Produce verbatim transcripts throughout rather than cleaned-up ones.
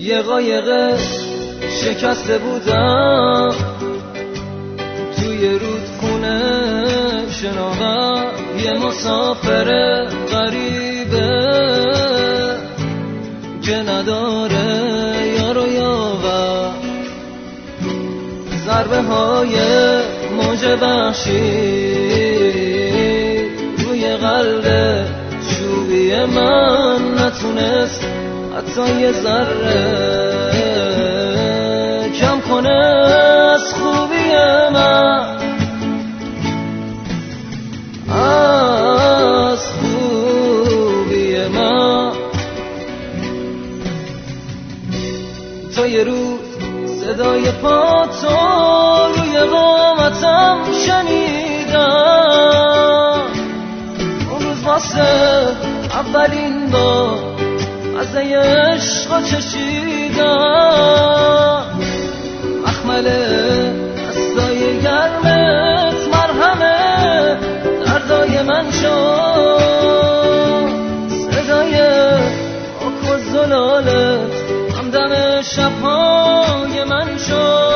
یه قایق شکسته بودم توی رودخونه شناور، یه مسافر غریبه که نداره یار و یاور، ضربه های موج وحشی روی قلب چوبی من نتونست حتی یه ذره کم کنه از خوبی من، از خوبی من. تا یه روز صدای پا تو روی قامتم شنیدم، اون روز واسه اولین بار از عشق چشیدم، مخمل دستای گرمت مرهمه دردای من شد، صدای آک و زلالت همدم شبهای من شد.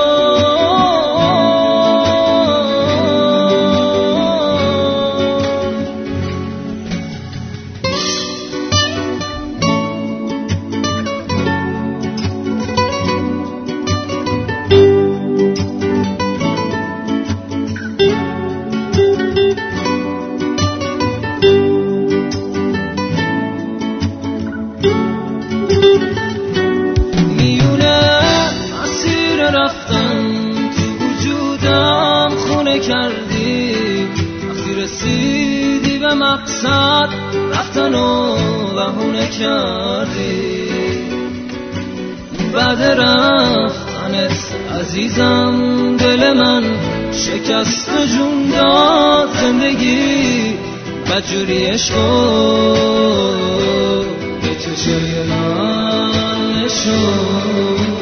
رفتم تو وجودم خونه کردی، وقتی رسیدی به مقصد رفتن و بهونه کردی. بعد رفتنت عزیزم دل من شکست جون داد، زندگی بدجوری عشقو به چشای من نشون.